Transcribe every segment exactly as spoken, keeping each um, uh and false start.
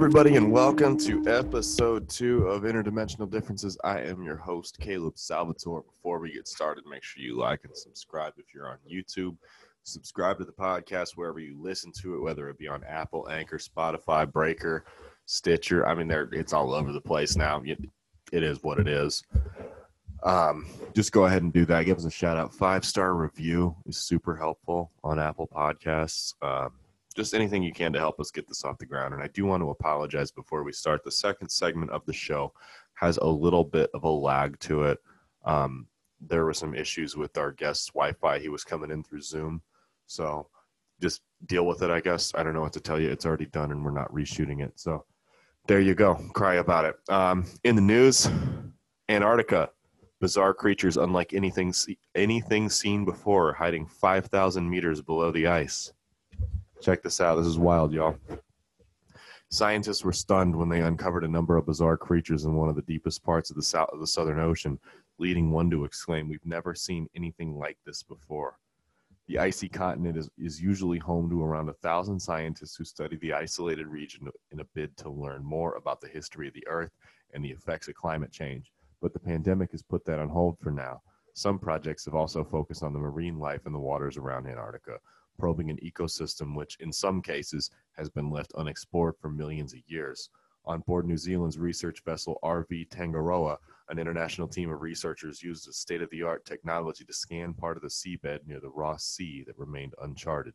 everybody, and welcome to episode two of Interdimensional Differences. I am your host, Caleb Salvatore. Before we get started, make sure you like and subscribe if you're on YouTube. Subscribe to the podcast wherever you listen to it, whether it be on Apple, Anchor, Spotify, Breaker, Stitcher. I mean, they're, it's all over the place now. It, it is what it is. Um, just go ahead and do that. Give us a shout out. Five-star review is super helpful on Apple Podcasts. Um, just anything you can to help us get this off the ground. And I do want to apologize before we start. The second segment of the show has a little bit of a lag to it. Um, there were some issues with our guest's Wi-Fi. He was coming in through Zoom. So just deal with it, I guess. I don't know what to tell you. It's already done and we're not reshooting it. So there you go. Cry about it. Um, in the news, Antarctica. Bizarre creatures unlike anything anything seen before, hiding five thousand meters below the ice. Check this out. This is wild, y'all. Scientists were stunned when they uncovered a number of bizarre creatures in one of the deepest parts of the south of the Southern Ocean, leading one to exclaim, "We've never seen anything like this before." The icy continent is, is usually home to around a thousand scientists who study the isolated region in a bid to learn more about the history of the Earth and the effects of climate change. But the pandemic has put that on hold for now. Some projects have also focused on the marine life in the waters around Antarctica, probing an ecosystem which, in some cases, has been left unexplored for millions of years. On board New Zealand's research vessel R V Tangaroa, an international team of researchers used a state-of-the-art technology to scan part of the seabed near the Ross Sea that remained uncharted.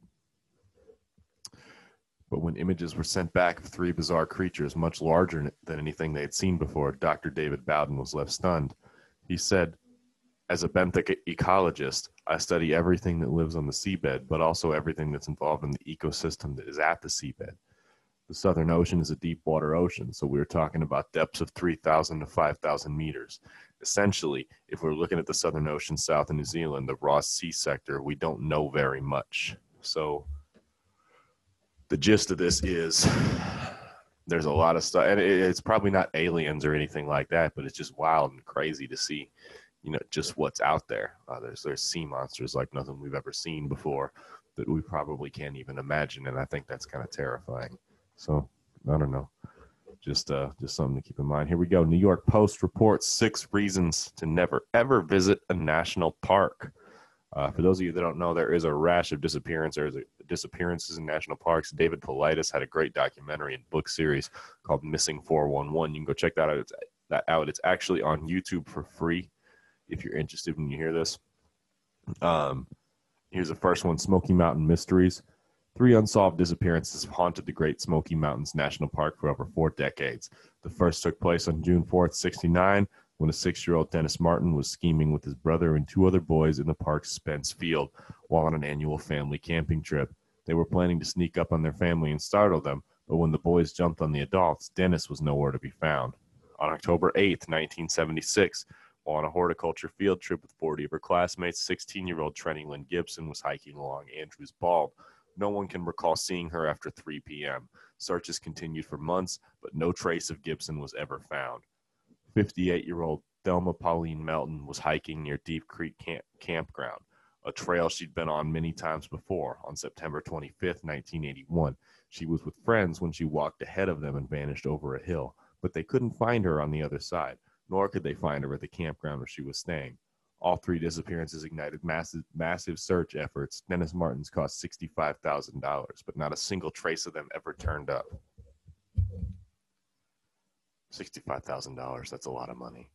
But when images were sent back of three bizarre creatures much larger than anything they had seen before, Doctor David Bowden was left stunned. He said, "As a benthic ecologist, I study everything that lives on the seabed, but also everything that's involved in the ecosystem that is at the seabed. The Southern Ocean is a deep water ocean, so we're talking about depths of three thousand to five thousand meters. Essentially, if we're looking at the Southern Ocean south of New Zealand, the Ross Sea sector, we don't know very much." So the gist of this is there's a lot of stuff, and it's probably not aliens or anything like that, but it's just wild and crazy to see, you know, just what's out there. Uh, there's there's sea monsters like nothing we've ever seen before that we probably can't even imagine, and I think that's kind of terrifying. So I don't know, just uh, just something to keep in mind. Here we go. New York Post reports six reasons to never ever visit a national park. Uh, for those of you that don't know, there is a rash of disappearance or disappearances in national parks. David Paulides had a great documentary and book series called Missing four one one. You can go check that out. It's, that out. It's actually on YouTube for free if you're interested when you hear this. Um, here's the first one, Smoky Mountain Mysteries. Three unsolved disappearances have haunted the Great Smoky Mountains National Park for over four decades. The first took place on June fourth, sixty-nine, when a six-year-old Dennis Martin was scheming with his brother and two other boys in the park's Spence Field while on an annual family camping trip. They were planning to sneak up on their family and startle them, but when the boys jumped on the adults, Dennis was nowhere to be found. On October eighth, nineteen seventy-six, while on a horticulture field trip with forty of her classmates, sixteen-year-old Trenny Lynn Gibson was hiking along Andrews Bald. No one can recall seeing her after three p.m. Searches continued for months, but no trace of Gibson was ever found. fifty-eight-year-old Thelma Pauline Melton was hiking near Deep Creek Camp- Campground, a trail she'd been on many times before. On September twenty-fifth, nineteen eighty-one, she was with friends when she walked ahead of them and vanished over a hill, but they couldn't find her on the other side, nor could they find her at the campground where she was staying. All three disappearances ignited massive, massive search efforts. Dennis Martin's cost sixty-five thousand dollars, but not a single trace of them ever turned up. sixty-five thousand dollars, that's a lot of money.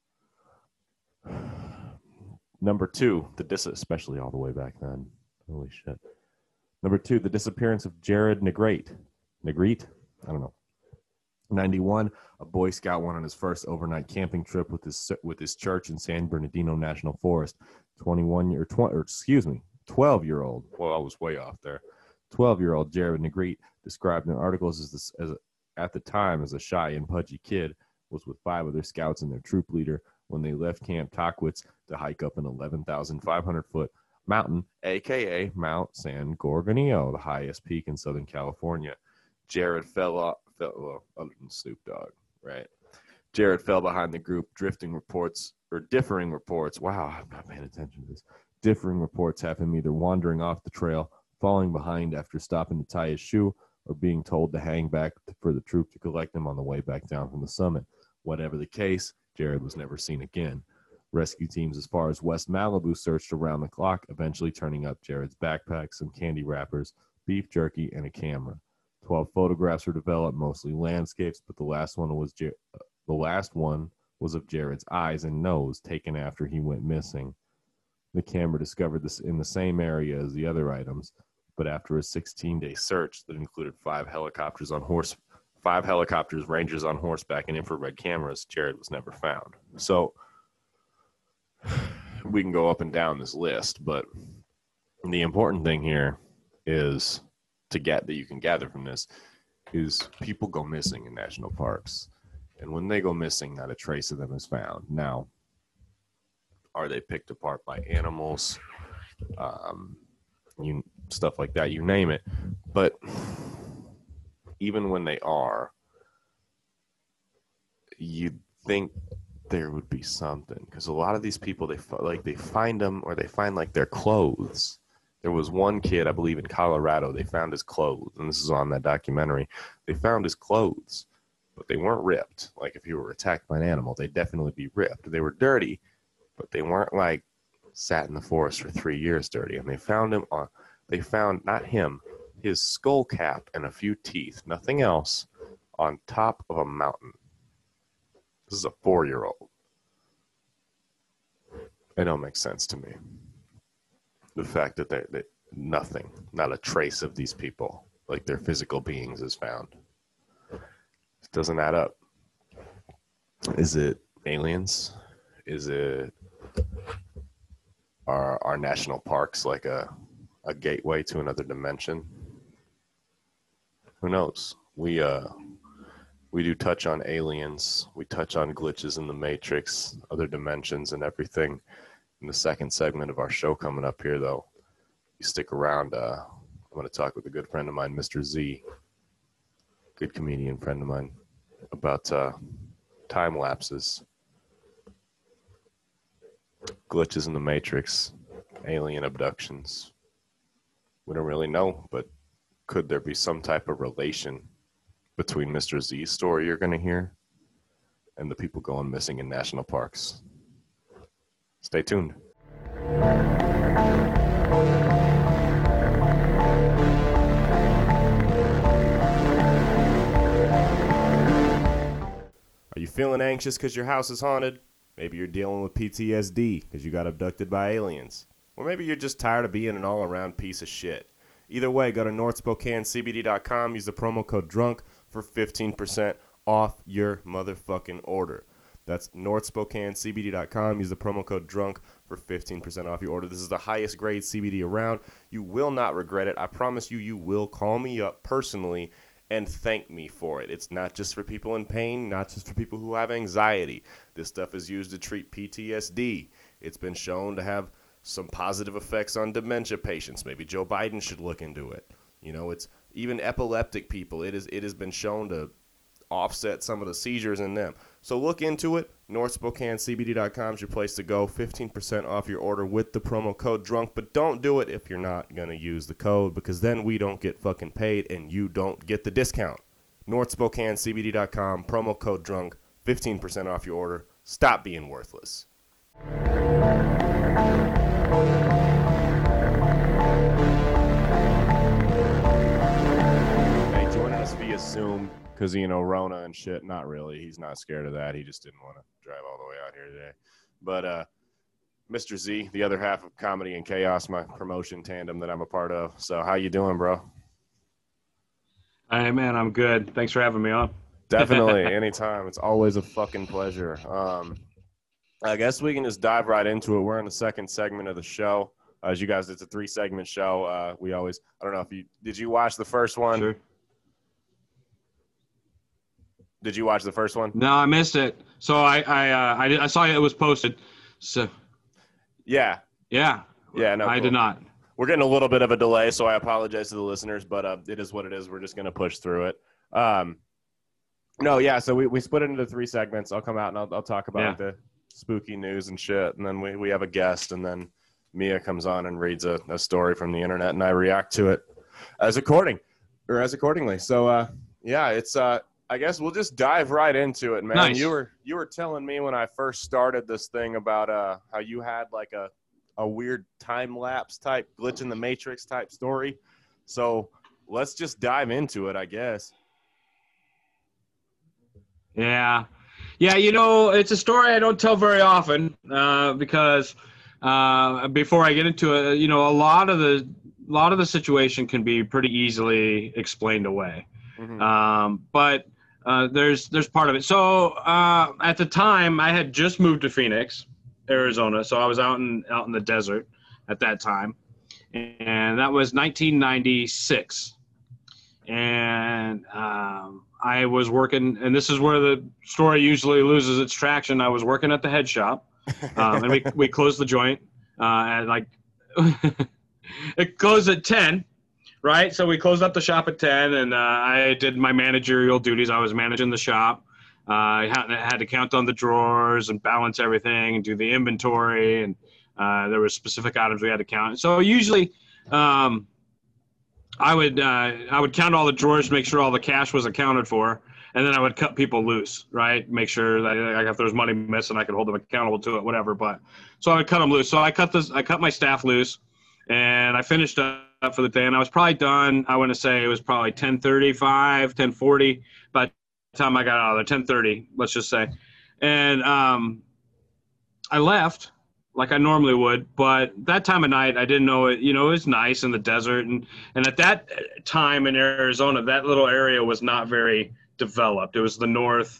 Number two, the dis- especially all the way back then. Holy shit. Number two, the disappearance of Jared Negrete. Negrete? I don't know. ninety-one, a Boy Scout went on his first overnight camping trip with his with his church in San Bernardino National Forest. twenty-one year, twenty, or excuse me, twelve-year-old. Well, I was way off there. twelve-year-old Jared Negrete, described in articles as this as a, at the time as a shy and pudgy kid, was with five other scouts and their troop leader when they left Camp Tockwitz to hike up an eleven thousand five hundred foot mountain, aka Mount San Gorgonio, the highest peak in Southern California. Jared fell off. Fell, well, other than Snoop Dogg, right? Jared fell behind the group. Drifting reports, or differing reports, wow, I'm not paying attention to this. Differing reports have him either wandering off the trail, falling behind after stopping to tie his shoe, or being told to hang back for the troop to collect them on the way back down from the summit. Whatever the case, Jared was never seen again. Rescue teams as far as West Malibu searched around the clock, eventually turning up Jared's backpack, some candy wrappers, beef jerky, and a camera. Twelve photographs were developed, mostly landscapes, but the last one was Jer- the last one was of Jared's eyes and nose, taken after he went missing. The camera discovered this in the same area as the other items, but after a sixteen-day search that included five helicopters on horse, five helicopters, rangers on horseback, and infrared cameras, Jared was never found. So we can go up and down this list, but the important thing here is to get that you can gather from this is people go missing in national parks, and when they go missing, not a trace of them is found. Now, are they picked apart by animals, um, you stuff like that? You name it. But even when they are, you'd think there would be something, because a lot of these people, they like they find them, or they find like their clothes. There was one kid, I believe, in Colorado. They found his clothes, and this is on that documentary. They found his clothes, but they weren't ripped. Like if you were attacked by an animal, they'd definitely be ripped. They were dirty, but they weren't like sat in the forest for three years dirty. And they found him on. They found not him, his skull cap and a few teeth, nothing else, on top of a mountain. This is a four-year-old. It don't make sense to me. The fact that they, they nothing, not a trace of these people, like their physical beings, is found. It doesn't add up. Is it aliens? Is it our our national parks like a a gateway to another dimension? Who knows? We uh we do touch on aliens. We touch on glitches in the Matrix, other dimensions, and everything in the second segment of our show coming up here, though. You stick around. Uh, I'm going to talk with a good friend of mine, Mister Z, good comedian friend of mine, about uh, time lapses, glitches in the Matrix, alien abductions. We don't really know, but could there be some type of relation between Mister Z's story you're going to hear and the people going missing in national parks? Stay tuned. Are you feeling anxious because your house is haunted? Maybe you're dealing with P T S D because you got abducted by aliens. Or maybe you're just tired of being an all-around piece of shit. Either way, go to North Spokane C B D dot com, use the promo code DRUNK for fifteen percent off your motherfucking order. That's North Spokane C B D dot com, use the promo code DRUNK for fifteen percent off your order. This is the highest grade C B D around. You will not regret it. I promise you, you will call me up personally and thank me for it. It's not just for people in pain, not just for people who have anxiety. This stuff is used to treat P T S D. It's been shown to have some positive effects on dementia patients. Maybe Joe Biden should look into it. You know, it's even epileptic people. It is it has been shown to offset some of the seizures in them. So look into it. North Spokane C B D dot com is your place to go. fifteen percent off your order with the promo code DRUNK. But don't do it if you're not going to use the code, because then we don't get fucking paid and you don't get the discount. North Spokane C B D dot com, promo code DRUNK, fifteen percent off your order. Stop being worthless. Hey, joining us via Zoom, because, you know, Rona and shit. Not really. He's not scared of that. He just didn't want to drive all the way out here today. But uh, Mister Z, the other half of Comedy and Chaos, my promotion tandem that I'm a part of. So how you doing, bro? Hey, man, I'm good. Thanks for having me on. Definitely. Anytime. It's always a fucking pleasure. Um, I guess we can just dive right into it. We're in the second segment of the show. Uh, as you guys, it's a three-segment show. Uh, we always, I don't know if you, did you watch the first one? Sure. Did you watch the first one? No, I missed it. So I I uh, I, I saw it was posted. So yeah, yeah, yeah. No, I cool. did not. We're getting a little bit of a delay, so I apologize to the listeners, but uh, it is what it is. We're just gonna push through it. Um, no, yeah. So we, we split it into three segments. I'll come out and I'll I'll talk about Yeah. like, the spooky news and shit, and then we, we have a guest, and then Mia comes on and reads a, a story from the internet, and I react to it as according. or as accordingly. So, uh, yeah, it's, uh, I guess we'll just dive right into it, man. Nice. You were, you were telling me when I first started this thing about, uh, how you had like a, a weird time lapse type glitch in the matrix type story. So let's just dive into it, I guess. Yeah. Yeah, you know, it's a story I don't tell very often uh, because uh, before I get into it, you know, a lot of the a lot of the situation can be pretty easily explained away. Mm-hmm. Um, but uh, there's there's part of it. So uh, at the time, I had just moved to Phoenix, Arizona. So I was out in out in the desert at that time, and that was nineteen ninety-six. And um, I was working, and this is where the story usually loses its traction. I was working at the head shop, um, and we we closed the joint uh, at like it closed at ten, right? So we closed up the shop at ten, and uh, I did my managerial duties. I was managing the shop. Uh, I had, had to count on the drawers and balance everything and do the inventory, and uh, there were specific items we had to count. So usually. Um, I would uh, I would count all the drawers, make sure all the cash was accounted for, and then I would cut people loose, right? Make sure that like, if there was money missing, I could hold them accountable to it, whatever. But so I would cut them loose. So I cut this, I cut my staff loose, and I finished up for the day. And I was probably done. I want to say it was probably ten thirty-five, ten forty by the time I got out of there, ten thirty, let's just say. And um, I left. Like I normally would, but that time of night, I didn't know it, you know, it was nice in the desert. And, and at that time in Arizona, that little area was not very developed. It was the north,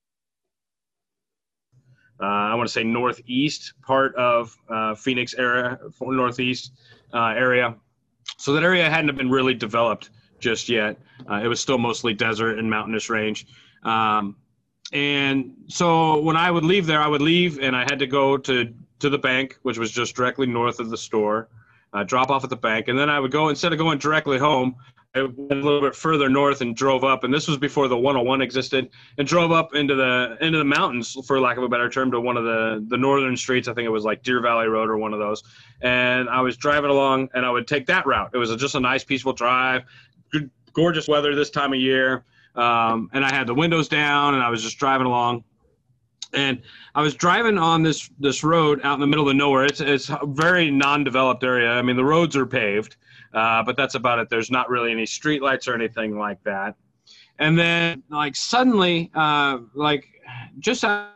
uh, I want to say northeast part of uh, Phoenix area, northeast uh, area. So that area hadn't been really developed just yet. Uh, it was still mostly desert and mountainous range. Um, and so when I would leave there, I would leave and I had to go to to the bank, which was just directly north of the store, uh, drop off at the bank. And then I would go, instead of going directly home, I went a little bit further north and drove up. And this was before the one oh one existed, and drove up into the into the mountains, for lack of a better term, to one of the, the northern streets. I think it was like Deer Valley Road or one of those. And I was driving along, and I would take that route. It was just a nice, peaceful drive, good, gorgeous weather this time of year. Um, and I had the windows down, and I was just driving along. And I was driving on this this road out in the middle of nowhere. It's it's a very non-developed area. I mean, the roads are paved, uh, but that's about it. There's not really any street lights or anything like that. And then, like, suddenly, uh, like, just out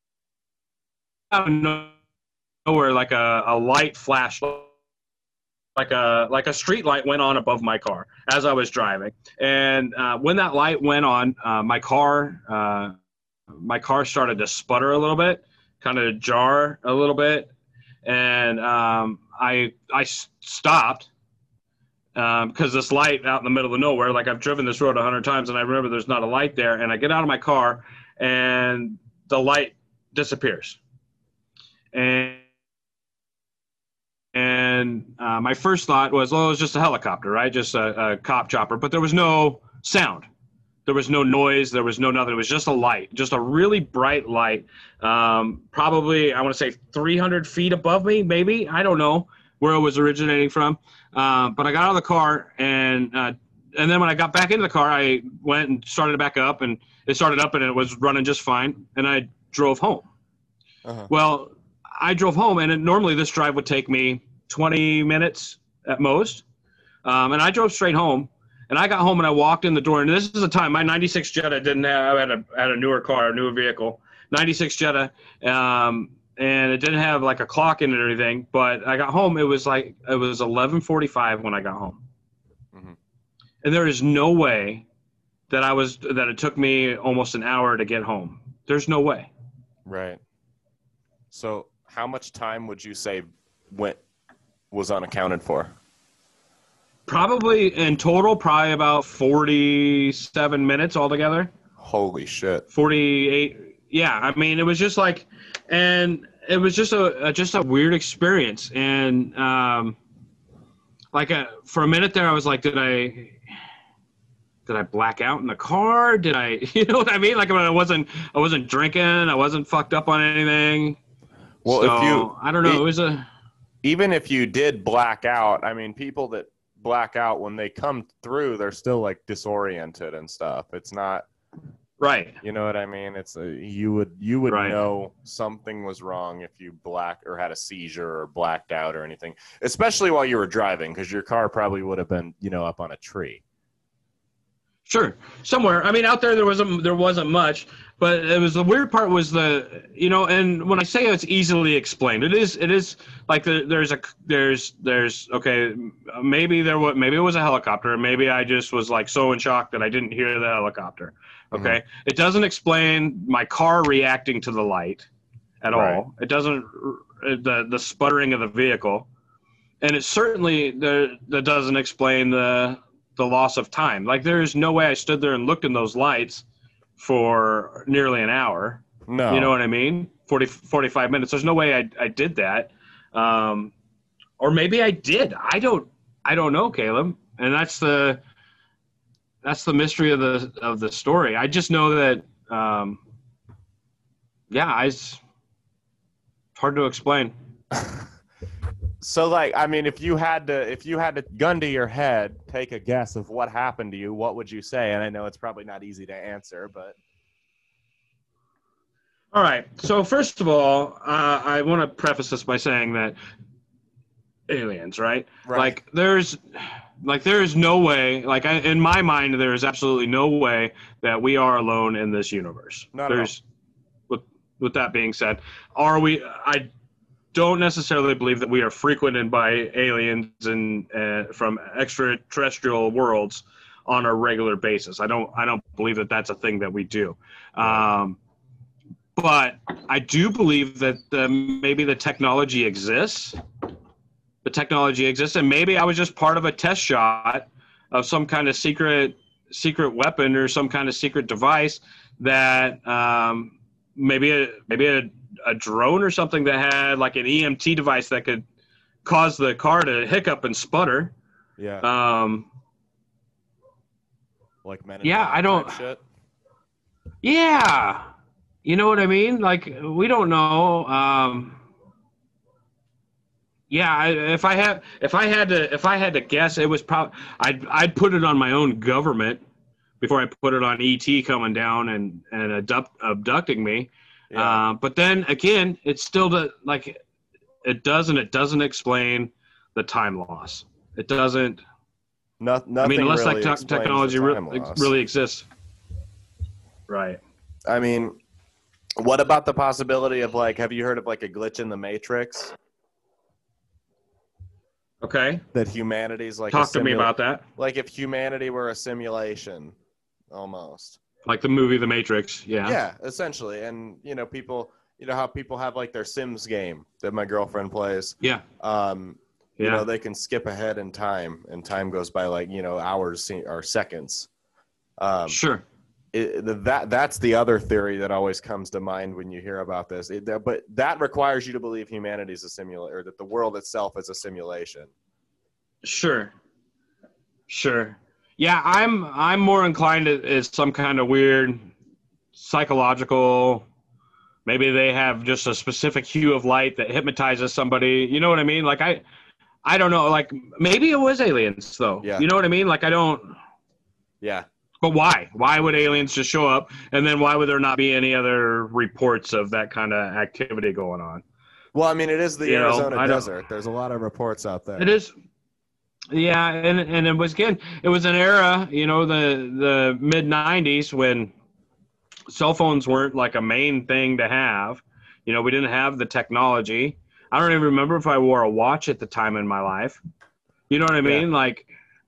of nowhere, like a, a light flashed, like a like a street light went on above my car as I was driving. And uh, when that light went on, uh, my car uh, – my car started to sputter a little bit, kind of jar a little bit. And um, I I stopped um, because this light out in the middle of nowhere, like I've driven this road a hundred times and I remember there's not a light there. And I get out of my car and the light disappears. And and uh, my first thought was, well, it was just a helicopter, right? Just a, a cop chopper. But there was no sound. There was no noise. There was no nothing. It was just a light, just a really bright light. Um, probably, I want to say three hundred feet above me, maybe. I don't know where it was originating from. Uh, but I got out of the car, and uh, and then when I got back into the car, I went and started it back up, and it started up, and it was running just fine. And I drove home. Uh-huh. Well, I drove home, and it, normally this drive would take me twenty minutes at most. Um, and I drove straight home. And I got home and I walked in the door, and this is the time my ninety-six Jetta didn't have, I had a, had a newer car, a newer vehicle, ninety-six Jetta, um, and it didn't have like a clock in it or anything. But I got home, it was like, it was eleven forty-five when I got home. Mm-hmm. And there is no way that I was, that it took me almost an hour to get home. There's no way. Right. So how much time would you say went, was unaccounted for? Probably in total, probably about forty-seven minutes altogether. Holy shit. forty-eight. Yeah. I mean, it was just like, and it was just a, a just a weird experience. And um, like a, for a minute there, I was like, did I, did I black out in the car? Did I, you know what I mean? Like I wasn't, I wasn't drinking. I wasn't fucked up on anything. Well, so, if you, I don't know. It, it was a, even if you did black out, I mean, people that black out, when they come through, they're still like disoriented and stuff. It's not right. You know what I mean? It's a, you would you would Right. know something was wrong if you black or had a seizure or blacked out or anything, especially while you were driving, because your car probably would have been, you know, up on a tree. Sure, somewhere. I mean, out there there wasn't there wasn't much, but it was the weird part was the you know, and when I say it's easily explained, it is it is like the, there's a there's there's okay, maybe there was maybe it was a helicopter, maybe I just was like so in shock that I didn't hear the helicopter. Okay, mm-hmm. It doesn't explain my car reacting to the light at right. all. It doesn't the the sputtering of the vehicle, and it certainly the that doesn't explain the. the loss of time. Like, there's no way I stood there and looked in those lights for nearly an hour. No. You know what I mean? forty, forty-five minutes. There's no way I, I did that. Um, or maybe I did. I don't, I don't know, Caleb. And that's the, that's the mystery of the, of the story. I just know that, um, yeah, I, it's hard to explain. So, like, I mean, if you had to, if you had to gun to your head, take a guess of what happened to you, what would you say? And I know it's probably not easy to answer, but. All right. So first of all, uh, I want to preface this by saying that aliens, right? Right. Like there's, like there is no way, like I, in my mind, there is absolutely no way that we are alone in this universe. Not there's, with with that being said, are we? I. don't necessarily believe that we are frequented by aliens and uh, from extraterrestrial worlds on a regular basis. I don't I don't believe that that's a thing that we do. Um, but I do believe that the, maybe the technology exists. The technology exists, and maybe I was just part of a test shot of some kind of secret secret weapon or some kind of secret device that um, maybe a, maybe a a drone or something that had like an E M T device that could cause the car to hiccup and sputter. Yeah. Um, like men. Yeah, I don't. Shit. Yeah. You know what I mean? Like, we don't know. Um, yeah. I, if I had, if I had to, if I had to guess, it was probably, I'd, I'd put it on my own government before I put it on E T coming down and, and abduct, abducting me. Yeah. Uh, but then again, it's still the, like it doesn't it doesn't explain the time loss. It doesn't. No, nothing. I mean, unless really like te- technology re- really exists. Right. I mean, what about the possibility of like? Have you heard of like a glitch in the Matrix? Okay. That humanity's like. Talk a to me about that. Like if humanity were a simulation, almost. Like the movie The Matrix, yeah. Yeah, essentially. And, you know, people, you know how people have like their Sims game that my girlfriend plays? Yeah. Um, you yeah. know, they can skip ahead in time and time goes by like, you know, hours or seconds. Um, sure. It, that That's the other theory that always comes to mind when you hear about this. It, but that requires you to believe humanity is a simulation, or that the world itself is a simulation. Sure. Sure. Yeah, I'm I'm more inclined to is some kind of weird psychological, maybe they have just a specific hue of light that hypnotizes somebody. You know what I mean? Like I I don't know, like maybe it was aliens though. Yeah. You know what I mean? Like I don't Yeah. But why? Why would aliens just show up, and then why would there not be any other reports of that kind of activity going on? Well, I mean, it is the you Arizona know, desert. There's a lot of reports out there. It is. Yeah, and and it was again, it was an era, you know, the the mid nineties when cell phones weren't like a main thing to have. You know, we didn't have the technology. I don't even remember if I wore a watch at the time in my life. You know what I mean? Yeah. Like,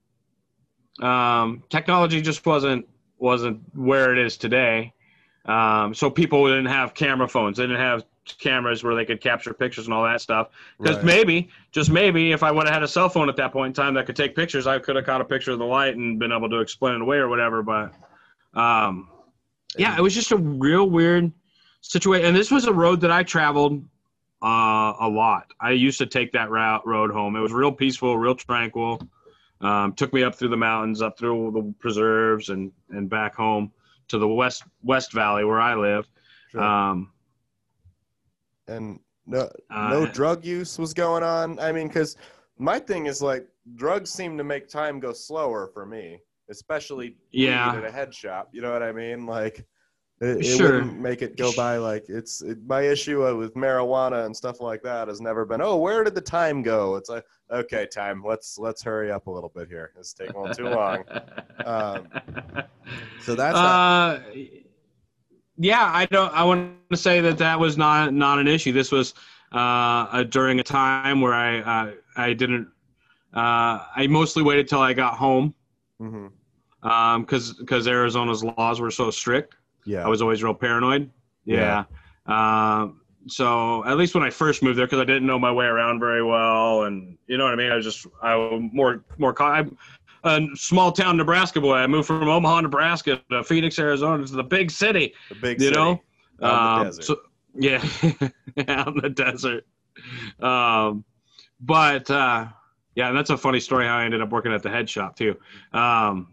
um, technology just wasn't wasn't where it is today. Um, so people didn't have camera phones. They didn't have cameras where they could capture pictures and all that stuff. Because Right. maybe, just maybe, if I would have had a cell phone at that point in time that could take pictures, I could have caught a picture of the light and been able to explain it away or whatever. But, um, yeah, it was just a real weird situation. And this was a road that I traveled uh, a lot. I used to take that route road home. It was real peaceful, real tranquil. Um, took me up through the mountains, up through the preserves, and and back home to the West West Valley where I lived. Sure. Um, and no uh, no drug use was going on. I mean, because my thing is like drugs seem to make time go slower for me, especially Yeah. weed at a head shop. You know what I mean? Like it, it Sure. wouldn't make it go by. Like it's it, my issue with marijuana and stuff like that has never been, oh, where did the time go? It's like, okay, time. Let's let's hurry up a little bit here. It's taking a little too long. Um, so that's uh, not- yeah. I don't. I want to say that that was not not an issue. This was uh, a, during a time where I uh, I didn't. Uh, I mostly waited till I got home. Mm-hmm. Um, because because Arizona's laws were so strict. Yeah. I was always real paranoid. Yeah. yeah. Um, so at least when I first moved there, because I didn't know my way around very well, and you know what I mean. I was just I was more more. I'm a small town Nebraska boy. I moved from Omaha, Nebraska to Phoenix, Arizona, to the big city. The big you city. know. Out in the Um, desert. so, yeah, out in the desert. Um, but uh, yeah, and that's a funny story how I ended up working at the head shop too. Um,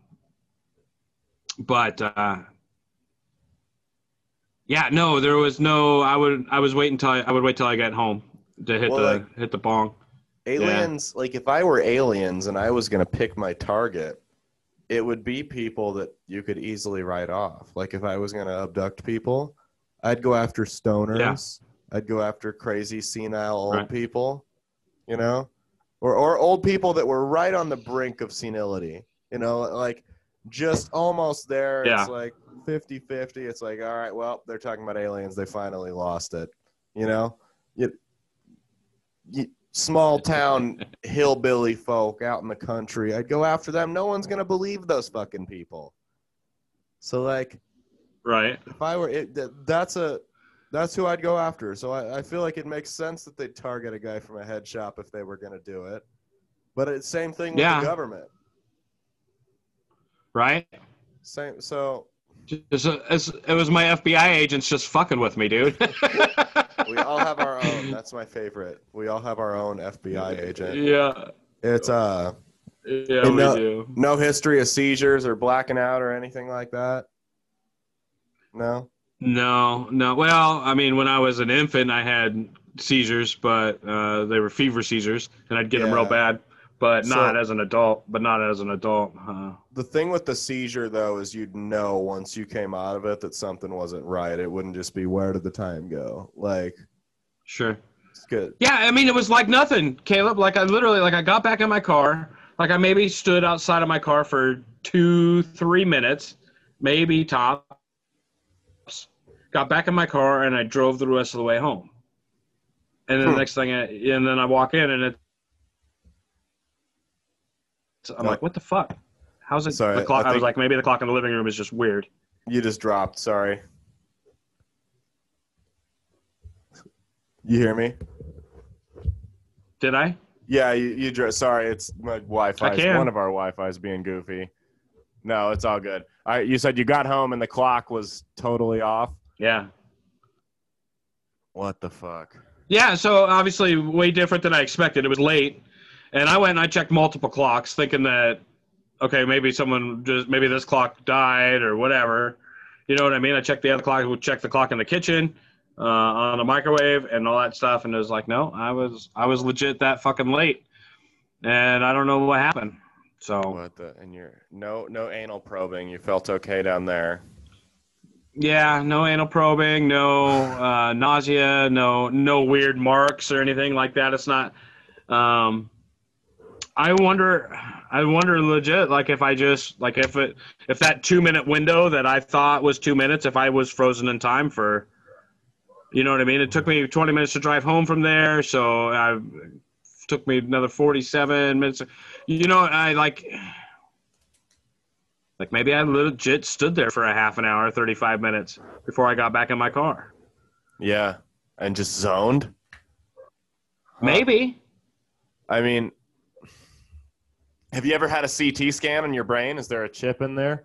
but uh, yeah, no, there was no. I would I was waiting until I, I would wait till I got home to hit Well, the like, hit the bong. Aliens, yeah. Like if I were aliens and I was going to pick my target, it would be people that you could easily write off. Like if I was going to abduct people, I'd go after stoners. Yeah. I'd go after crazy senile old right. people, you know, or, or old people that were right on the brink of senility, you know, like just almost there. Yeah. It's like fifty-fifty. It's like, all right, well, they're talking about aliens. They finally lost it, you know, you, you, small town hillbilly folk out in the country. I'd go after them. No one's going to believe those fucking people. So like, right. If I were, it, that's a, that's who I'd go after. So I, I feel like it makes sense that they'd target a guy from a head shop if they were going to do it. But it's same thing with yeah. the government. Right. Same. So it's a, it's, it was my F B I agents just fucking with me, dude. We all have our own. That's my favorite. We all have our own F B I agent. Yeah. It's uh. Yeah, we no, do. No history of seizures or blacking out or anything like that. No. No, no. Well, I mean, when I was an infant, I had seizures, but uh, they were fever seizures, and I'd get yeah. them real bad. But so, not as an adult. But not as an adult. Uh, the thing with the seizure, though, is you'd know once you came out of it that something wasn't right. It wouldn't just be where did the time go? Like, sure, it's good. Yeah, I mean, it was like nothing, Caleb. Like I literally, like I got back in my car. Like I maybe stood outside of my car for two, three minutes, maybe tops. Got back in my car and I drove the rest of the way home. And then hmm. the next thing, I, and then I walk in and it. I'm oh. like, what the fuck? How's it? Sorry, the clock? I, I was like, maybe the clock in the living room is just weird. You just dropped. Sorry. You hear me? Did I? Yeah, you. you dro- sorry, it's my Wi-Fi. One of our Wi-Fi is being goofy. No, it's all good. All right, you said you got home and the clock was totally off. Yeah. What the fuck? Yeah, so obviously way different than I expected. It was late. And I went and I checked multiple clocks thinking that, okay, maybe someone just, maybe this clock died or whatever. You know what I mean? I checked the other clock, we checked the clock in the kitchen, uh, on the microwave and all that stuff. And it was like, no, I was, I was legit that fucking late. And I don't know what happened. So. What the, and you're, no, no anal probing. You felt okay down there. Yeah, no anal probing, no uh, nausea, no, no weird marks or anything like that. It's not, um, I wonder, I wonder legit, like if I just, like if it, if that two minute window that I thought was two minutes, if I was frozen in time for, you know what I mean? It took me twenty minutes to drive home from there. So I, it took me another forty-seven minutes. You know, I like, like maybe I legit stood there for a half an hour, thirty-five minutes before I got back in my car. Yeah. And just zoned? Maybe. I mean, have you ever had a C T scan on your brain? Is there a chip in there?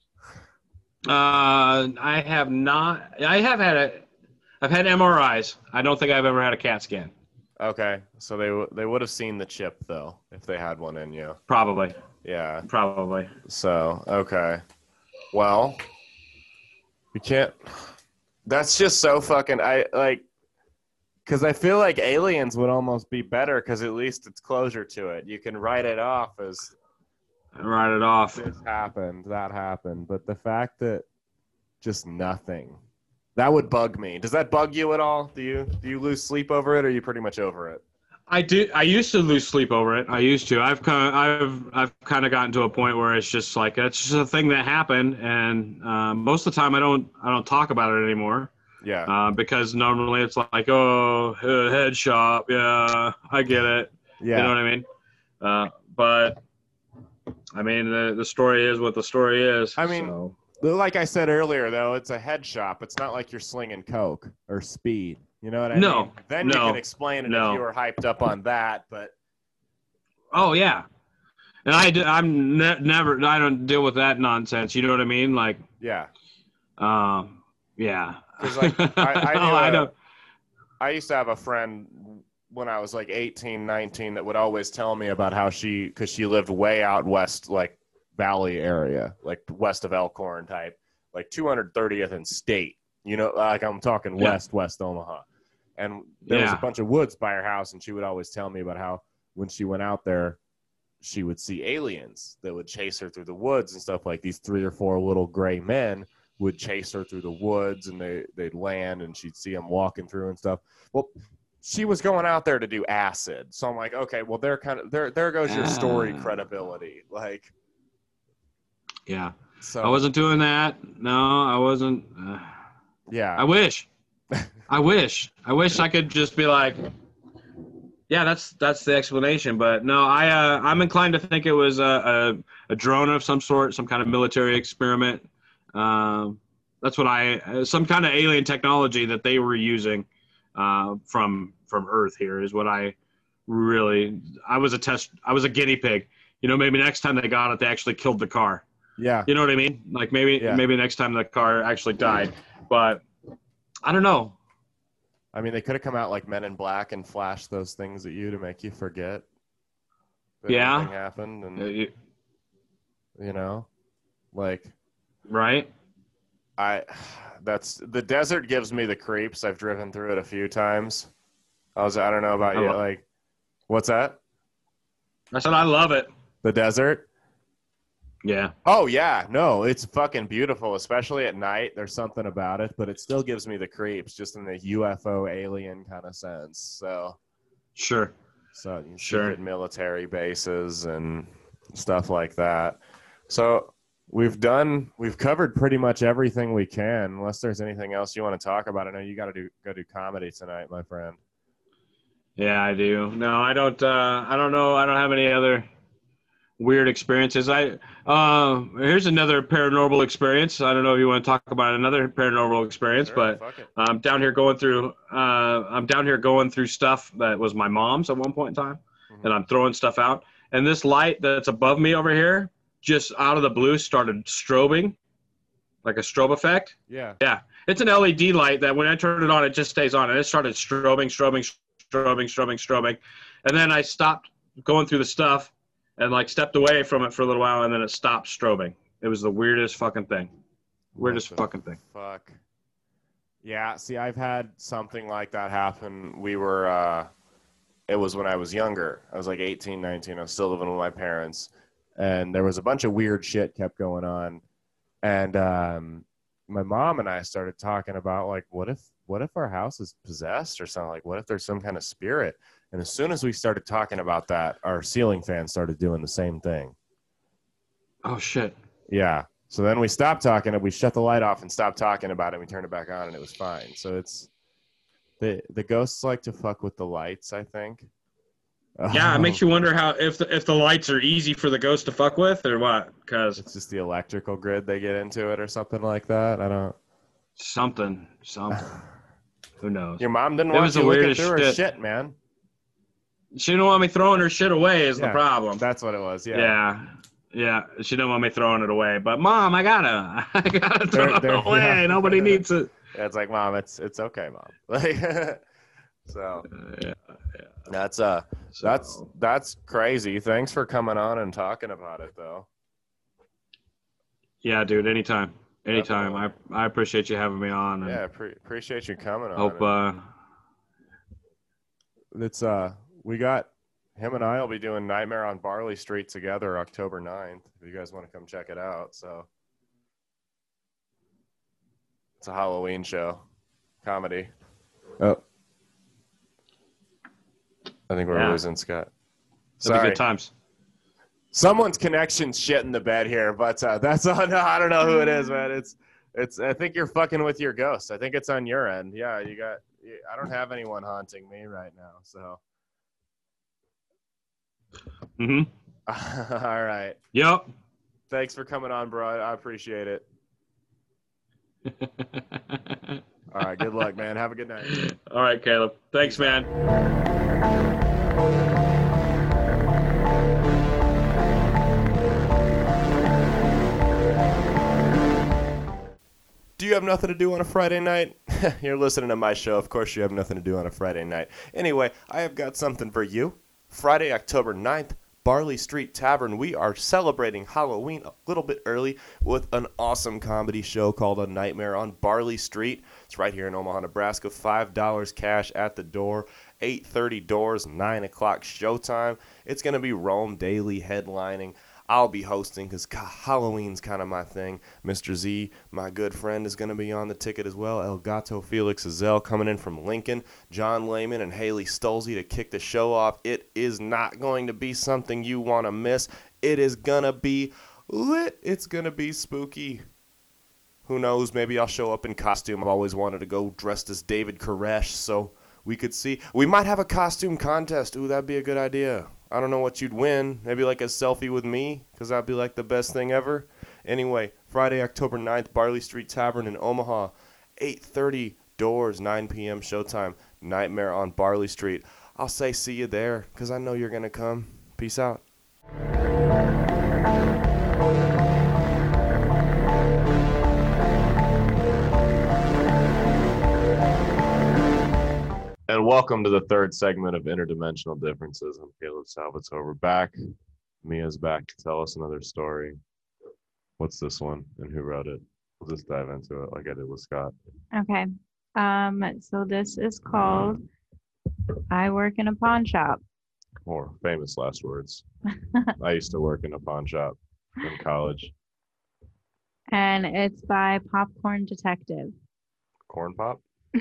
Uh, I have not. I have had a. I've had M R Is. I don't think I've ever had a CAT scan. Okay, so they w- they would have seen the chip though if they had one in you. Probably. Yeah. Probably. So okay, well, you can't. That's just so fucking. I like. Because I feel like Aliens would almost be better because at least it's closure to it. You can write it off as Write it off. this happened, that happened. But the fact that just nothing, that would bug me. Does that bug you at all? Do you do you lose sleep over it, or are you pretty much over it? I do. I used to lose sleep over it. I used to. I've kind. Of, I've. I've kind of gotten to a point where it's just like it's just a thing that happened, and uh, most of the time I don't. I don't talk about it anymore. Yeah. Uh, because normally it's like, oh, uh, head shop. Yeah, I get it. Yeah. You know what I mean? Uh, but I mean, the the story is what the story is. I mean, so. like I said earlier, though, it's a head shop. It's not like you're slinging coke or speed. You know what I no, mean? Then no, you can explain it no. if you were hyped up on that. But oh yeah, and I I'm ne- never. I don't deal with that nonsense. You know what I mean? Like yeah, um, yeah. because like I, I, oh, knew I a- don't. I used to have a friend when I was like eighteen, nineteen that would always tell me about how she, because she lived way out west, like Valley area, like west of Elkhorn type, like two hundred thirtieth and State. You know, like I'm talking Yeah. west, West Omaha. And there was Yeah. a bunch of woods by her house, and she would always tell me about how when she went out there, she would see aliens that would chase her through the woods and stuff. Like these three or four little gray men would chase her through the woods, and they, they'd land, and she'd see them walking through and stuff. Well, she was going out there to do acid. So I'm like, okay, well, there kind of there there goes your story Ah. credibility. Like, Yeah, so I wasn't doing that. No, I wasn't. Uh, yeah. I wish. I wish. I wish I could just be like, yeah, that's that's the explanation. But no, I uh, I'm inclined to think it was a, a a drone of some sort, some kind of military experiment. Um, that's what I uh, some kind of alien technology that they were using uh, from from Earth here is what I really. I was a test. I was a guinea pig. You know, maybe next time they got it, they actually killed the car. Yeah. You know what I mean? Like maybe Yeah. maybe next time the car actually died. But I don't know. I mean, they could have come out like Men in Black and flashed those things at you to make you forget that Yeah. anything happened, and Uh, you- you know, like Right? I, that's the desert gives me the creeps. I've driven through it a few times. I was, I don't know about I you, lo- like, what's that? I said I love it. The desert? Yeah. Oh yeah, no, it's fucking beautiful, especially at night. There's something about it, but it still gives me the creeps, just in the U F O alien kind of sense. So, Sure. so you Sure. secret military bases and stuff like that. So we've done, we've covered pretty much everything we can. Unless there's anything else you want to talk about, I know you got to do go do comedy tonight, my friend. Yeah, I do. No, I don't. Uh, I don't know. I don't have any other weird experiences. I uh, here's another paranormal experience. I don't know if you want to talk about another paranormal experience, Sure, but fuck it. I'm down here going through. Uh, I'm down here going through stuff that was my mom's at one point in time, Mhm. and I'm throwing stuff out. And this light that's above me over here, just out of the blue, started strobing, like a strobe effect. Yeah. Yeah, it's an L E D light that when I turn it on, it just stays on. And it started strobing, strobing, strobing, strobing, strobing. And then I stopped going through the stuff and like stepped away from it for a little while, and then it stopped strobing. It was the weirdest fucking thing. Weirdest What the fucking thing. Fuck. Yeah, see, I've had something like that happen. We were, uh, it was when I was younger. I was like eighteen, nineteen. I was still living with my parents. And there was a bunch of weird shit kept going on. And um, my mom and I started talking about, like, what if, what if our house is possessed or something? Like, what if there's some kind of spirit? And as soon as we started talking about that, our ceiling fan started doing the same thing. Oh shit. Yeah. So then we stopped talking, and we shut the light off and stopped talking about it. And we turned it back on, and it was fine. So it's the the ghosts like to fuck with the lights, I think. Yeah, it Um, makes you wonder how if the, if the lights are easy for the ghost to fuck with or what? Because It's just the electrical grid they get into it or something like that. I don't. something, something. Who knows? Your mom didn't It want was you the looking weirdest through her shit. shit, man. She didn't want me throwing her shit away. Is Yeah, the problem? That's what it was. Yeah. Yeah. Yeah, she didn't want me throwing it away. But mom, I gotta, I gotta throw They're- it they're- away. yeah. Nobody needs it. Yeah, it's like, mom, it's it's okay, mom. Like, so Uh, yeah, that's uh so- that's that's crazy. Thanks for coming on and talking about it, though. yeah, dude. Anytime, anytime. I I appreciate you having me on. And Yeah, pre- appreciate you coming on. Hope and- uh, it's uh we got him and I will be doing Nightmare on Barley Street together October ninth. If you guys want to come check it out, so it's a Halloween show, comedy. Oh, I think we're Yeah. losing Scott. It'll be Sorry. good times. Someone's connection's shit in the bed here, but uh, that's on. I don't know who it is, man. It's it's. I think you're fucking with your ghost. I think it's on your end. Yeah, you got. I don't have anyone haunting me right now, so. Mm-hmm. All right. Yep. Thanks for coming on, bro. I appreciate it. All right. Good luck, man. Have a good night. All right, Caleb. Thanks, man. Do you have nothing to do on a Friday night? You're listening to my show. Of course you have nothing to do on a Friday night. Anyway, I have got something for you. Friday, October ninth, Barley Street Tavern. We are celebrating Halloween a little bit early with an awesome comedy show called A Nightmare on Barley Street. It's right here in Omaha, Nebraska. five dollars cash at the door. eight thirty doors, nine o'clock showtime. It's going to be Rome Daily headlining. I'll be hosting because Halloween's kind of my thing. Mister Z, my good friend, is going to be on the ticket as well. El Gato Felix Azel coming in from Lincoln. John Lehman and Haley Stolze to kick the show off. It is not going to be something you want to miss. It is going to be lit. It's going to be spooky. Who knows? Maybe I'll show up in costume. I've always wanted to go dressed as David Koresh, so we could see. We might have a costume contest. Ooh, that'd be a good idea. I don't know what you'd win. Maybe like a selfie with me, because that'd be like the best thing ever. Anyway, Friday, October ninth, Barley Street Tavern in Omaha. eight thirty doors, nine p.m. showtime. Nightmare on Barley Street. I'll say see you there, because I know you're going to come. Peace out. And welcome to the third segment of Interdimensional Differences. I'm Caleb Salvatore. We're back. Mia's back to tell us another story. What's this one and who wrote it? We'll just dive into it like I did with Scott. Okay. Um, so this is called I Work in a Pawn Shop. More famous last words. I used to work in a pawn shop in college. And it's by Popcorn Detective. Corn Pop?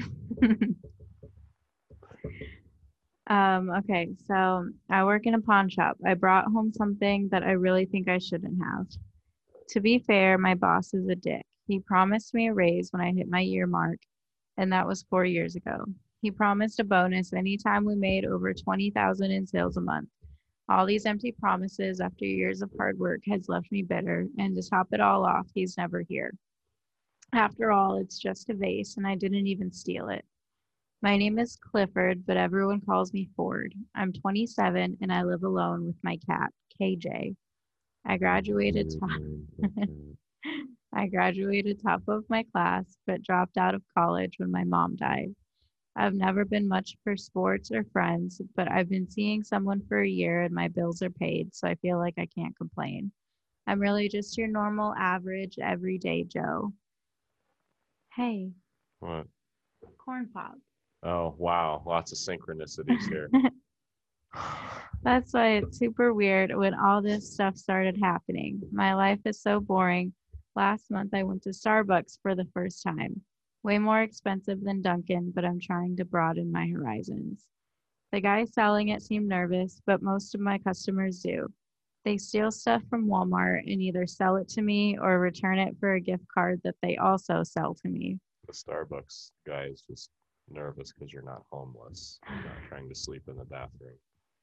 Um, okay, so I work in a pawn shop. I brought home something that I really think I shouldn't have. To be fair, my boss is a dick. He promised me a raise when I hit my year mark, and that was four years ago. He promised a bonus anytime we made over twenty thousand in sales a month. All these empty promises after years of hard work has left me bitter, and to top it all off, he's never here. After all, it's just a vase, and I didn't even steal it. My name is Clifford, but everyone calls me Ford. I'm twenty-seven, and I live alone with my cat, K J. I graduated top I graduated top of my class, but dropped out of college when my mom died. I've never been much for sports or friends, but I've been seeing someone for a year and my bills are paid, so I feel like I can't complain. I'm really just your normal, average, everyday Joe. Hey. What? Corn Pop. Oh, wow. Lots of synchronicities here. That's why it's super weird when all this stuff started happening. My life is so boring. Last month, I went to Starbucks for the first time. Way more expensive than Dunkin', but I'm trying to broaden my horizons. The guy selling it seemed nervous, but most of my customers do. They steal stuff from Walmart and either sell it to me or return it for a gift card that they also sell to me. The Starbucks guy is just nervous because you're not homeless. You're not trying to sleep in the bathroom.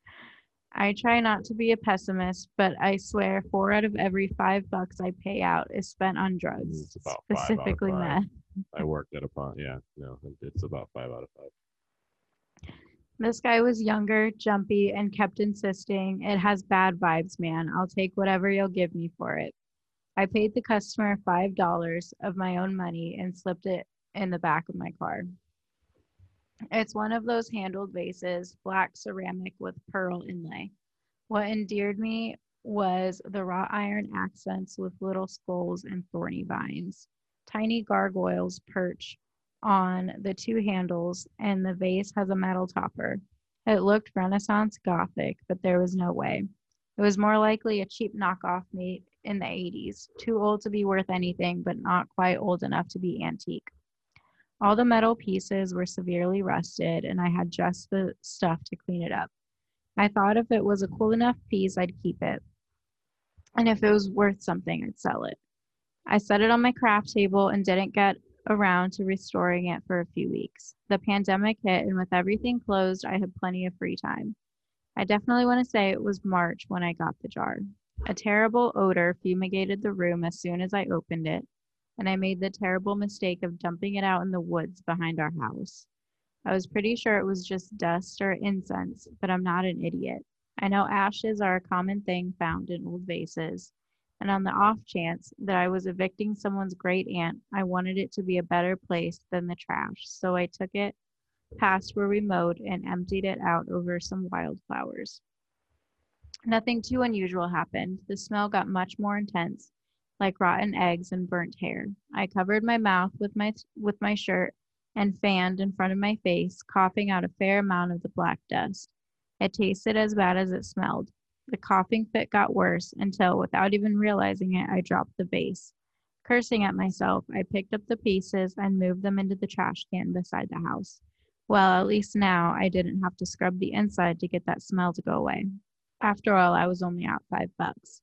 I try not to be a pessimist, but I swear four out of every five bucks I pay out is spent on drugs, It's about five out of specifically five. meth. I worked at a pawn. Yeah, no, it's about five out of five. This guy was younger, jumpy, and kept insisting, "It has bad vibes, man. I'll take whatever you'll give me for it." I paid the customer five dollars of my own money and slipped it in the back of my car. It's one of those handled vases, black ceramic with pearl inlay. What endeared me was the wrought iron accents with little skulls and thorny vines. Tiny gargoyles perch on the two handles, and the vase has a metal topper. It looked Renaissance Gothic, but there was no way. It was more likely a cheap knockoff made in the eighties, too old to be worth anything, but not quite old enough to be antique. All the metal pieces were severely rusted, and I had just the stuff to clean it up. I thought if it was a cool enough piece, I'd keep it. And if it was worth something, I'd sell it. I set it on my craft table and didn't get around to restoring it for a few weeks. The pandemic hit, and with everything closed, I had plenty of free time. I definitely want to say it was March when I got the jar. A terrible odor fumigated the room as soon as I opened it, and I made the terrible mistake of dumping it out in the woods behind our house. I was pretty sure it was just dust or incense, but I'm not an idiot. I know ashes are a common thing found in old vases, and on the off chance that I was evicting someone's great aunt, I wanted it to be a better place than the trash, so I took it past where we mowed and emptied it out over some wildflowers. Nothing too unusual happened. The smell got much more intense, like rotten eggs and burnt hair. I covered my mouth with my with my shirt and fanned in front of my face, coughing out a fair amount of the black dust. It tasted as bad as it smelled. The coughing fit got worse until, without even realizing it, I dropped the vase. Cursing at myself, I picked up the pieces and moved them into the trash can beside the house. Well, at least now I didn't have to scrub the inside to get that smell to go away. After all, I was only out five bucks.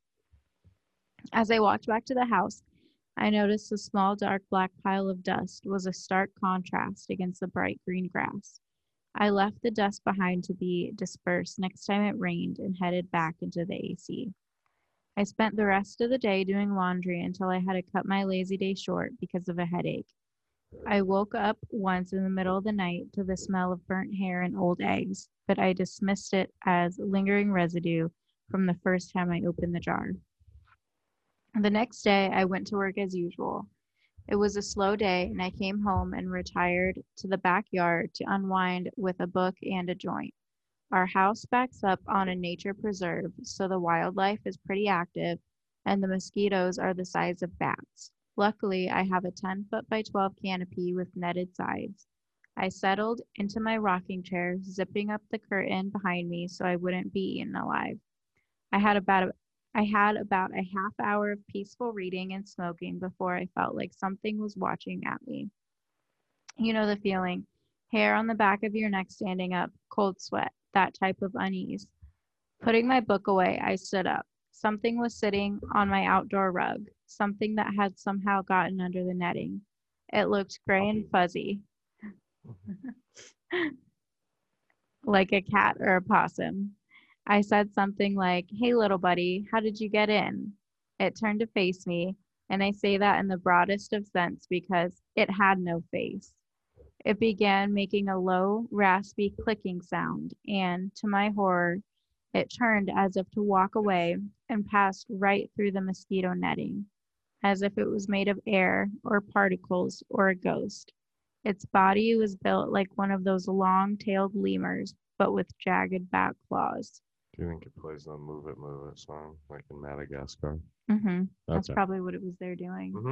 As I walked back to the house, I noticed the small dark black pile of dust was a stark contrast against the bright green grass. I left the dust behind to be dispersed next time it rained and headed back into the A C. I spent the rest of the day doing laundry until I had to cut my lazy day short because of a headache. I woke up once in the middle of the night to the smell of burnt hair and old eggs, but I dismissed it as lingering residue from the first time I opened the jar. The next day, I went to work as usual. It was a slow day, and I came home and retired to the backyard to unwind with a book and a joint. Our house backs up on a nature preserve, so the wildlife is pretty active, and the mosquitoes are the size of bats. Luckily, I have a ten foot by twelve canopy with netted sides. I settled into my rocking chair, zipping up the curtain behind me so I wouldn't be eaten alive. I had about a, I had about a half hour of peaceful reading and smoking before I felt like something was watching at me. You know the feeling. Hair on the back of your neck standing up, cold sweat, that type of unease. Putting my book away, I stood up. Something was sitting on my outdoor rug, something that had somehow gotten under the netting. It looked gray and fuzzy, like a cat or a possum. I said something like, "Hey, little buddy, how did you get in?" It turned to face me, and I say that in the broadest of sense because it had no face. It began making a low, raspy clicking sound, and, to my horror, it turned as if to walk away and passed right through the mosquito netting, as if it was made of air or particles or a ghost. Its body was built like one of those long-tailed lemurs, but with jagged back claws. Do you think it plays the Move It, Move It song, like in Madagascar? Mm-hmm. That's Okay. probably what it was there doing. Mm-hmm.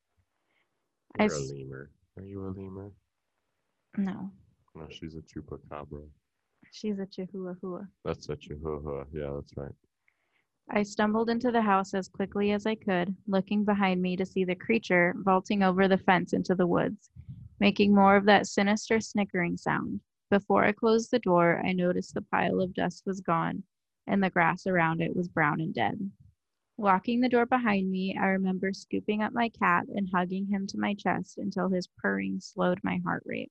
I You're a s- lemur. Are you a lemur? No, No, she's a chupacabra. she's a chihuahua. That's a chihuahua. Yeah, that's right. I stumbled into the house as quickly as I could, looking behind me to see the creature vaulting over the fence into the woods, making more of that sinister snickering sound. Before I closed the door, I noticed the pile of dust was gone, and the grass around it was brown and dead. Locking the door behind me, I remember scooping up my cat and hugging him to my chest until his purring slowed my heart rate.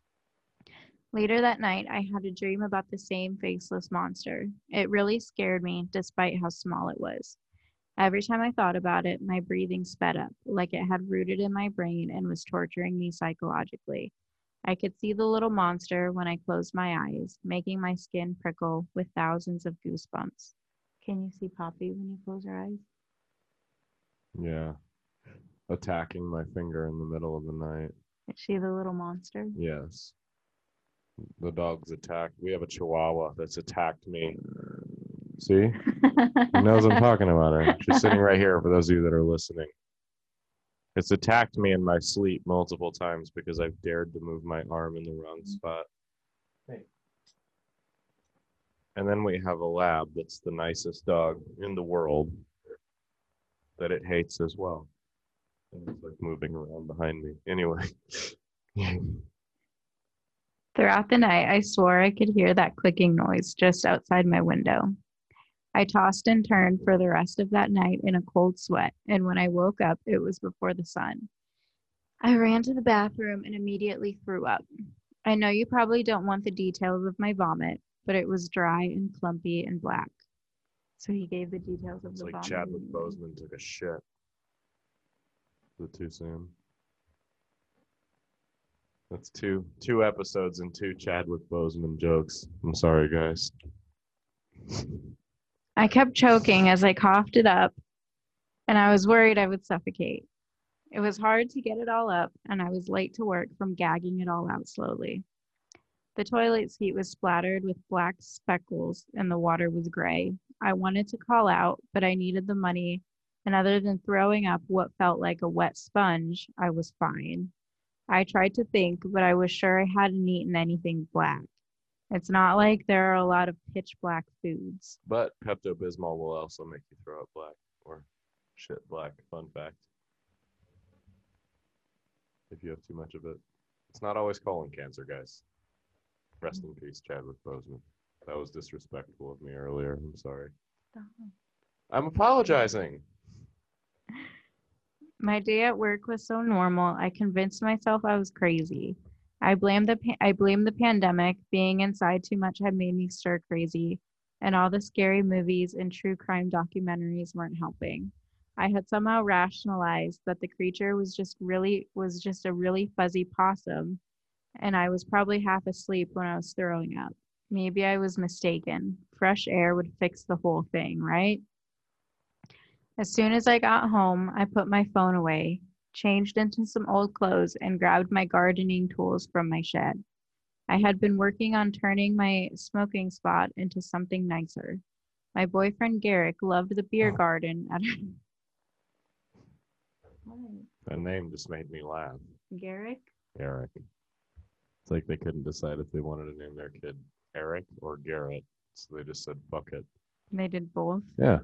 Later that night, I had a dream about the same faceless monster. It really scared me, despite how small it was. Every time I thought about it, my breathing sped up, like it had rooted in my brain and was torturing me psychologically. I could see the little monster when I closed my eyes, making my skin prickle with thousands of goosebumps. Can you see Poppy when you close your eyes? Yeah. Attacking my finger in the middle of the night. Is she the little monster? Yes. The dog's attacked. We have a chihuahua that's attacked me. See? She knows I'm talking about her. She's sitting right here for those of you that are listening. It's attacked me in my sleep multiple times because I've dared to move my arm in the wrong spot. Hey. And then we have a lab that's the nicest dog in the world that it hates as well. And it's like moving around behind me. Anyway. Throughout the night, I swore I could hear that clicking noise just outside my window. I tossed and turned for the rest of that night in a cold sweat, and when I woke up, it was before the sun. I ran to the bathroom and immediately threw up. I know you probably don't want the details of my vomit, but it was dry and clumpy and black. So he gave the details of It's the like vomit. Chadwick Boseman took a shit. Is it too soon? That's two two episodes and two Chadwick Boseman jokes. I'm sorry, guys. I kept choking as I coughed it up, and I was worried I would suffocate. It was hard to get it all up, and I was late to work from gagging it all out slowly. The toilet seat was splattered with black speckles, and the water was gray. I wanted to call out, but I needed the money, and other than throwing up what felt like a wet sponge, I was fine. I tried to think, but I was sure I hadn't eaten anything black. It's not like there are a lot of pitch black foods. But Pepto-Bismol will also make you throw up black or shit black. Fun fact. If you have too much of it. It's not always colon cancer, guys. Rest in peace, Chadwick Boseman. That was disrespectful of me earlier. I'm sorry. Stop. I'm apologizing. My day at work was so normal, I convinced myself I was crazy. I blamed the pa- I blamed the pandemic. Being inside too much had made me stir crazy, and all the scary movies and true crime documentaries weren't helping. I had somehow rationalized that the creature was just really was just a really fuzzy possum, and I was probably half asleep when I was throwing up. Maybe I was mistaken. Fresh air would fix the whole thing, right? As soon as I got home, I put my phone away, changed into some old clothes, and grabbed my gardening tools from my shed. I had been working on turning my smoking spot into something nicer. My boyfriend Garrick loved the beer garden at That name just made me laugh. Garrick? Eric. It's like they couldn't decide if they wanted to name their kid Eric or Garrett. So they just said, fuck it. They did both. Yeah.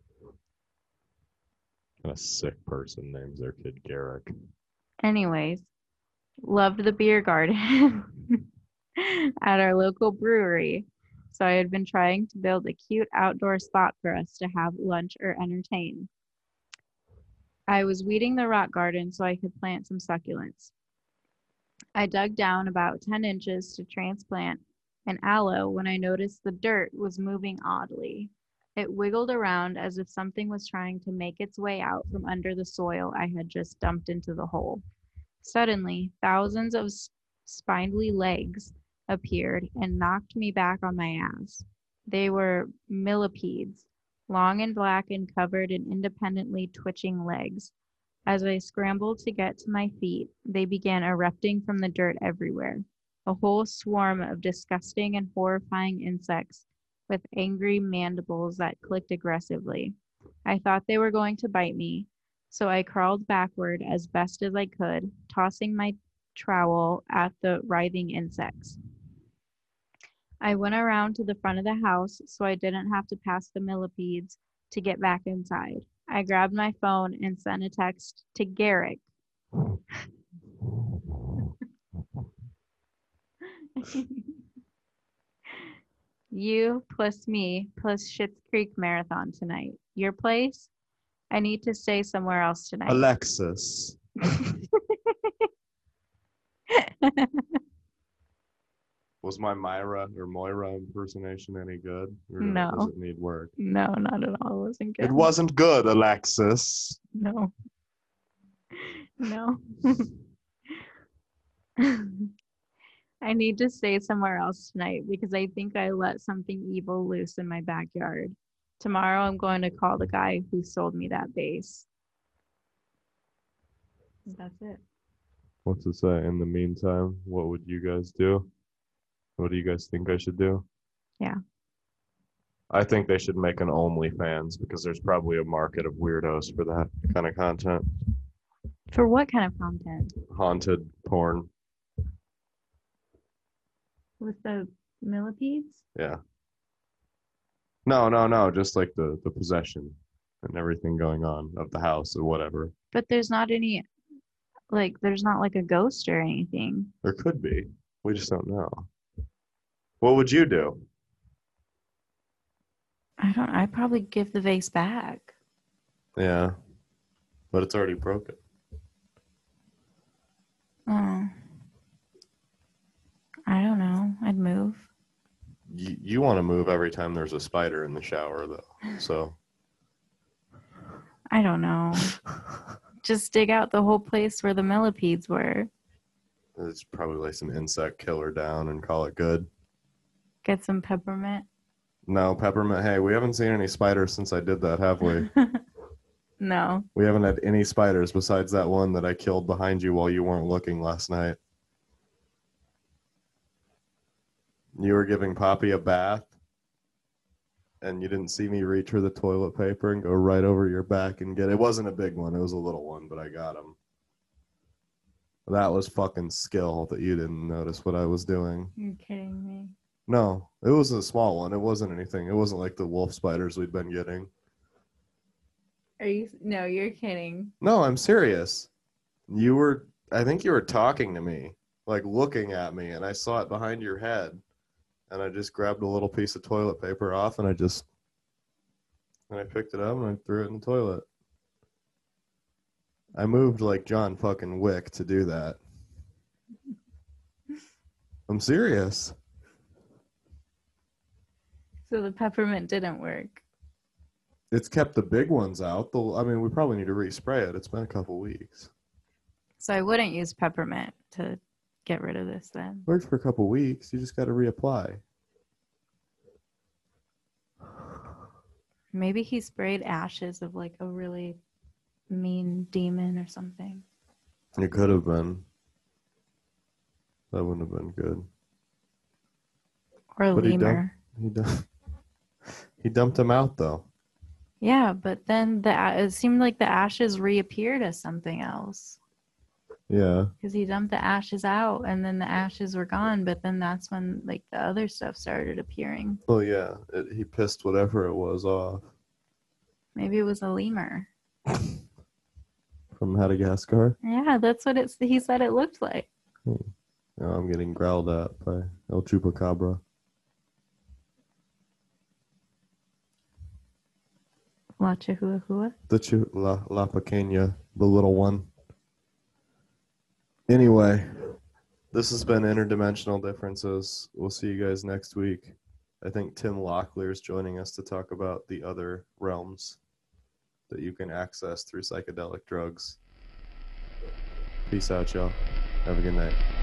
And a sick person names their kid Garrick. Anyways, loved the beer garden at our local brewery. So I had been trying to build a cute outdoor spot for us to have lunch or entertain. I was weeding the rock garden so I could plant some succulents. I dug down about ten inches to transplant an aloe when I noticed the dirt was moving oddly. It wiggled around as if something was trying to make its way out from under the soil I had just dumped into the hole. Suddenly, thousands of spindly legs appeared and knocked me back on my ass. They were millipedes, long and black and covered in independently twitching legs. As I scrambled to get to my feet, they began erupting from the dirt everywhere, a whole swarm of disgusting and horrifying insects with angry mandibles that clicked aggressively. I thought they were going to bite me, so I crawled backward as best as I could, tossing my trowel at the writhing insects. I went around to the front of the house so I didn't have to pass the millipedes to get back inside. I grabbed my phone and sent a text to Garrick. You plus me plus Schitt's Creek marathon tonight. Your place? I need to stay somewhere else tonight. Alexis. Was my Myra or Moira impersonation any good? Or No. Does it need work? No, not at all. It wasn't good. It wasn't good, Alexis. No. No. I need to stay somewhere else tonight because I think I let something evil loose in my backyard. Tomorrow I'm going to call the guy who sold me that base. That's it. What's it say? In the meantime, what would you guys do? What do you guys think I should do? Yeah. I think they should make an OnlyFans because there's probably a market of weirdos for that kind of content. For what kind of content? Haunted porn. With the millipedes? Yeah. No, no, no. Just like the the possession and everything going on of the house or whatever. But there's not any, like, there's not like a ghost or anything. There could be. We just don't know. What would you do? I don't, I'd probably give the vase back. Yeah, but it's already broken. Oh. I don't know. I'd move. You, you want to move every time there's a spider in the shower, though. So. I don't know. Just dig out the whole place where the millipedes were. It's probably like some insect killer down and call it good. Get some peppermint. No, peppermint. Hey, we haven't seen any spiders since I did that, have we? No. We haven't had any spiders besides that one that I killed behind you while you weren't looking last night. You were giving Poppy a bath, and you didn't see me reach for the toilet paper and go right over your back and get it. It wasn't a big one. It was a little one, but I got him. That was fucking skill that you didn't notice what I was doing. You're kidding me. No, it was a small one. It wasn't anything. It wasn't like the wolf spiders we'd been getting. Are you? No, you're kidding. No, I'm serious. You were, I think you were talking to me, like looking at me, and I saw it behind your head. And I just grabbed a little piece of toilet paper off, and I just, and I picked it up and I threw it in the toilet. I moved like John fucking Wick to do that. I'm serious. So the peppermint didn't work. It's kept the big ones out. The, I mean, we probably need to respray it. It's been a couple weeks. So I wouldn't use peppermint to get rid of this then. Worked for a couple weeks. You just got to reapply. Maybe he sprayed ashes of like a really mean demon or something. It could have been. That wouldn't have been good. Or a But he lemur. He dumped, he dumped him out, though. Yeah, but then the a- it seemed like the ashes reappeared as something else. Yeah. Because he dumped the ashes out and then the ashes were gone, but then that's when like the other stuff started appearing. Oh, yeah. It, he pissed whatever it was off. Maybe it was a lemur. From Madagascar? Yeah, that's what it's he said it looked like. Hmm. Now I'm getting growled at by El Chupacabra. La Chihuahua. The Chu- La, La Pequeña, the little one. Anyway, this has been Interdimensional Differences. We'll see you guys next week. I think Tim Locklear is joining us to talk about the other realms that you can access through psychedelic drugs. Peace out, y'all. Have a good night.